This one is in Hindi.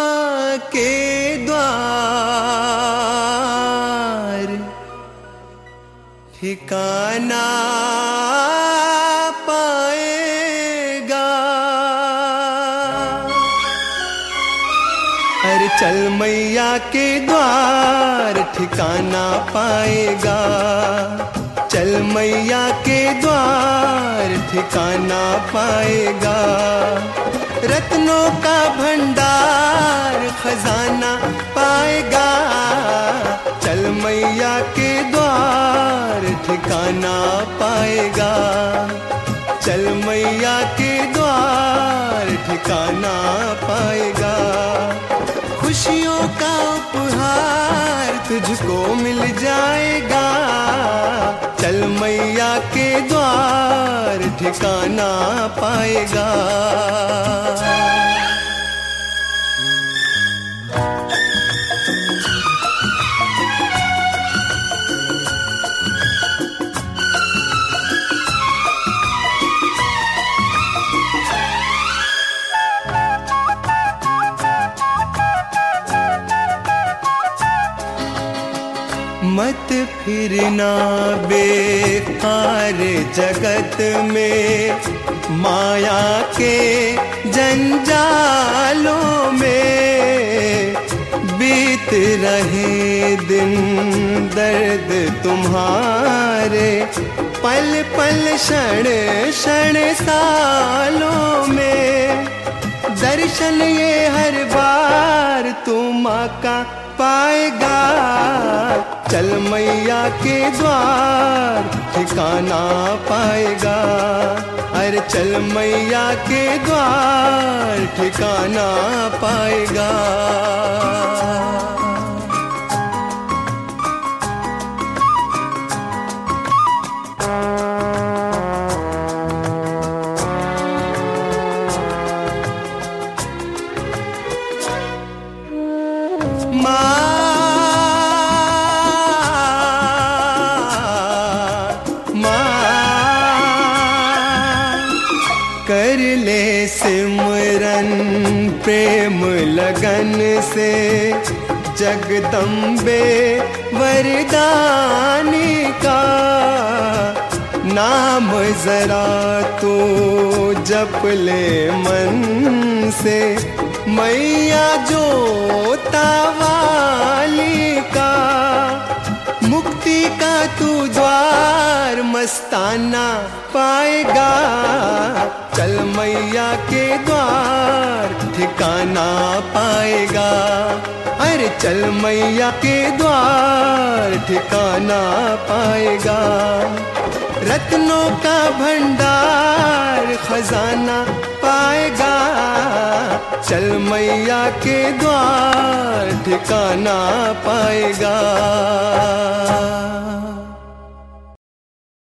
के द्वार ठिकाना पाएगा। अरे चल मैया के द्वार ठिकाना पाएगा, चल मैया के द्वार ठिकाना पाएगा। रत्नों का भंडार खजाना पाएगा, चल मैया के द्वार ठिकाना पाएगा, चल मैया के द्वार ठिकाना पाएगा। खुशियों का उपहार तुझको मिल जाएगा, चल मैया के द्वार ठिकाना पाएगा। मत फिरना बेकार जगत में, माया के जंजालों में। बीत रहे दिन दर्द तुम्हारे, पल पल क्षण क्षण सालों में। दर्शन ये हर बार तुम का पाएगा, चल मैया के द्वार ठिकाना पाएगा। अरे चल मैया के द्वार ठिकाना पाएगा। कर ले सिमरन प्रेम लगन से, जगदम्बे वरदानी का। नाम जरा तो जप ले मन से, मैया जोता वाली का। मुक्ति का तू द्वार मस्ताना पाएगा, चल मैया के द्वार ठिकाना पाएगा। अरे चल मैया के द्वार ठिकाना पाएगा। रत्नों का भंडार खजाना पाएगा, चल मैया के द्वार ठिकाना पाएगा।